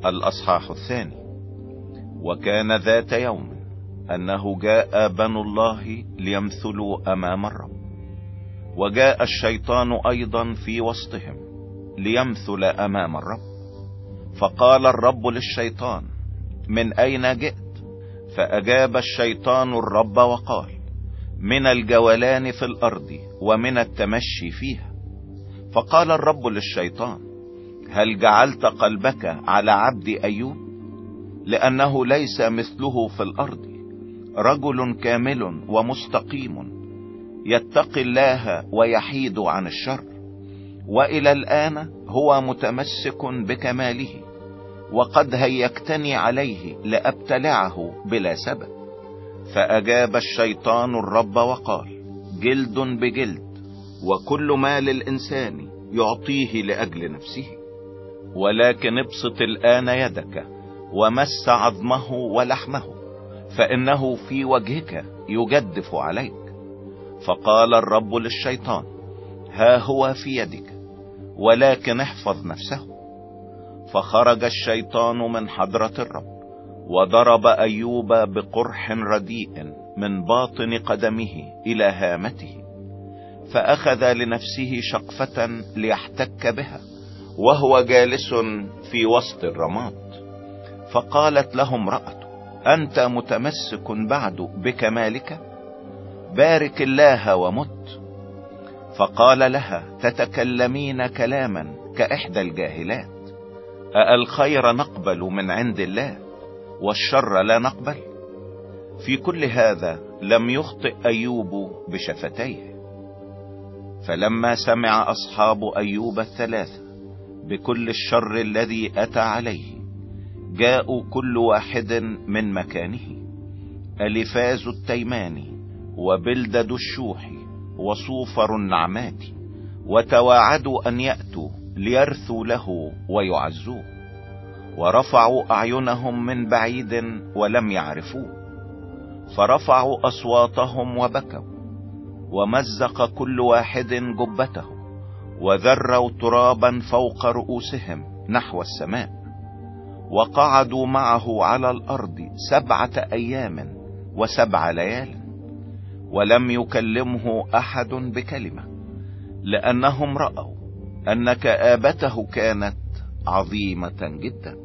الأصحاح 2. وكان ذات يوم أنه جاء بنو الله ليمثلوا أمام الرب، وجاء الشيطان أيضا في وسطهم ليمثل أمام الرب. فقال الرب للشيطان: من أين جئت؟ فأجاب الشيطان الرب وقال: من الجولان في الأرض ومن التمشي فيها. فقال الرب للشيطان: هل جعلت قلبك على عبد أيوب؟ لأنه ليس مثله في الأرض رجل كامل ومستقيم يتقي الله ويحيد عن الشر، وإلى الآن هو متمسك بكماله، وقد هيجتني عليه لأبتلعه بلا سبب. فأجاب الشيطان الرب وقال: جلد بجلد، وكل ما للإنسان يعطيه لأجل نفسه. ولكن ابسط الآن يدك ومس عظمه ولحمه، فإنه في وجهك يجدف عليك. فقال الرب للشيطان: ها هو في يدك، ولكن احفظ نفسه. فخرج الشيطان من حضرة الرب، وضرب أيوب بقرح رديء من باطن قدمه إلى هامته، فأخذ لنفسه شقفة ليحتك بها وهو جالس في وسط الرماد. فقالت له امرأته: أنت متمسك بعد بكمالك؟ بارك الله ومت. فقال لها: تتكلمين كلاما كإحدى الجاهلات. أالخير نقبل من عند الله والشر لا نقبل؟ في كل هذا لم يخطئ أيوب بشفتيه. فلما سمع أصحاب أيوب الثلاثة بكل الشر الذي أتى عليه، جاءوا كل واحد من مكانه، ألفاز التيماني وبلدد الشوحي وصوفر النعماتي، وتواعدوا أن يأتوا ليرثوا له ويعزوه، ورفعوا أعينهم من بعيد ولم يعرفوه. فرفعوا أصواتهم وبكوا، ومزق كل واحد جبته، وذروا ترابا فوق رؤوسهم نحو السماء. وقعدوا معه على الأرض 7 أيام و7 ليال، ولم يكلمه أحد بكلمة، لأنهم رأوا أن كآبته كانت عظيمة جدا.